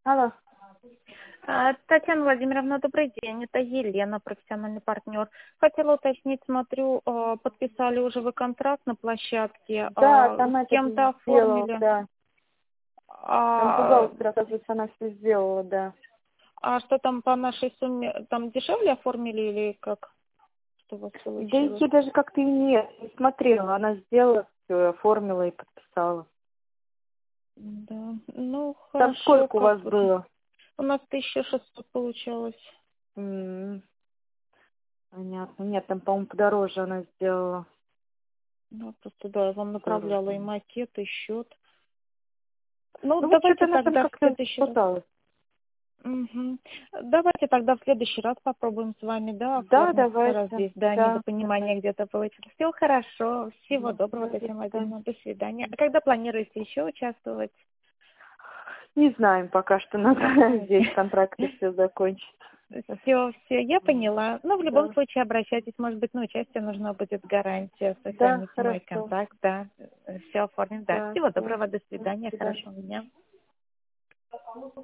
Алло. Татьяна Владимировна, добрый день. Это Елена, профессиональный партнер. Хотела уточнить, смотрю, подписали уже вы контракт на площадке, Да, там с этот кем-то сделал, оформили. да. Там А, бухгалтер, оказывается, она все сделала, да. а что там по нашей сумме, там дешевле оформили или как? Что у вас Да получилось? я даже как-то и не смотрела. Она сделала все, оформила и подписала. Да, ну Там хорошо, сколько у вас как вот. было? У нас 1600 получалось. М, Понятно. Нет, там, по-моему, подороже она сделала. Да, просто да, я вам Подороже. направляла и макет, и счет. Ну, Ну вот что-то давайте она там тогда в как-то следующий раз. пыталась. Мгм. Давайте тогда в следующий раз попробуем с вами, да, Да, оформить, раз давайте. здесь, да, Да, недопонимание давайте. где-то получилось. Все хорошо, всего доброго, До Татьяна свидания. Владимировна, до свидания. А когда планируете еще участвовать? Не знаем пока, что надо Не здесь знаете. контракты все закончить. Все, я поняла. Ну, в любом Да. случае, обращайтесь, может быть, на участие нужна будет гарантия. Да, Сохраните мой хорошо. контакт, да, все оформим, да. Да, Всего да. доброго, до До свидания, свидания. хорошего дня.